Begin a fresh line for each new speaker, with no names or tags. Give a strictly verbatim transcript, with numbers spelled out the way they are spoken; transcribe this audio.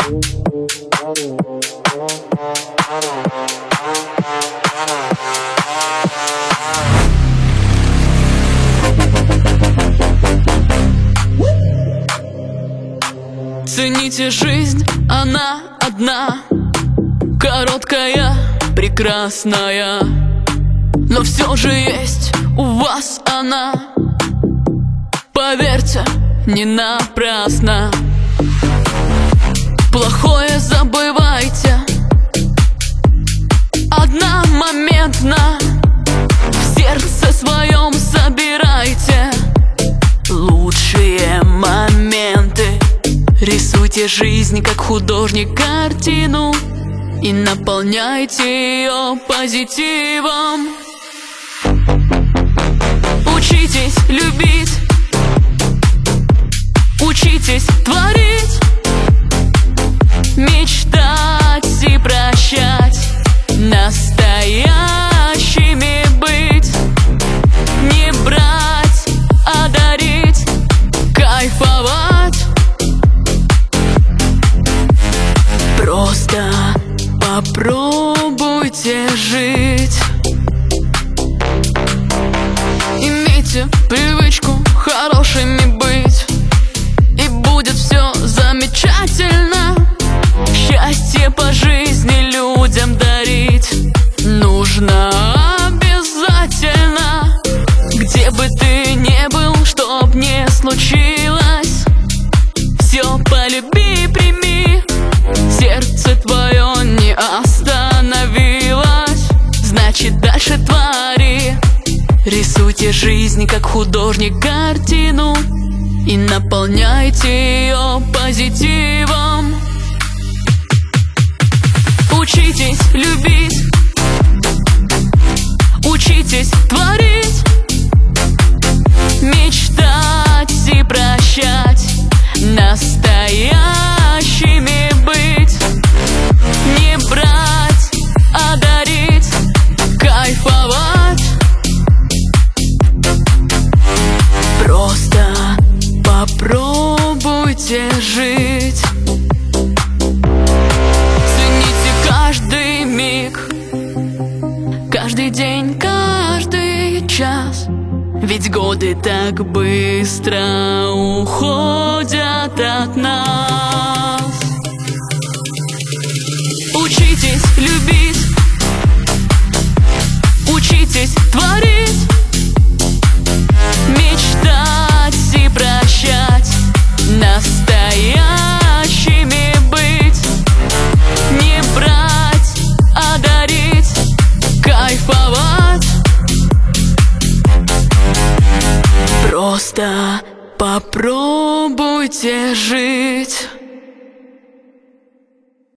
Цените жизнь, она одна, короткая, прекрасная, но все же есть у вас она. Поверьте, не напрасно. Плохое забывайте одномоментно, в сердце своем собирайте лучшие моменты. Рисуйте жизнь, как художник, картину, и наполняйте ее позитивом. Учитесь любить, учитесь творить, мечтать и прощать, настоящими быть, не брать, а дарить, кайфовать. Просто попробуйте жить. Имейте привычку хорошими быть, и будет все замечательно. Счастье по жизни людям дарить нужно обязательно. Где бы ты ни был, чтоб не случилось, все полюби и прими. Сердце твое не остановилось, значит дальше твори. Рисуйте жизнь, как художник, картину, и наполняйте ее позитивом. Учитесь любить, учитесь творить, мечтать и прощать, настоящими быть, не брать, а дарить, кайфовать. Просто попробуйте жить. Цените каждый миг, каждый день, каждый час, ведь годы так быстро уходят от нас. Учитесь любить, учитесь творить, мечтать и прощать, настоящими быть, не брать, а дарить, кайфовать. Просто попробуйте жить.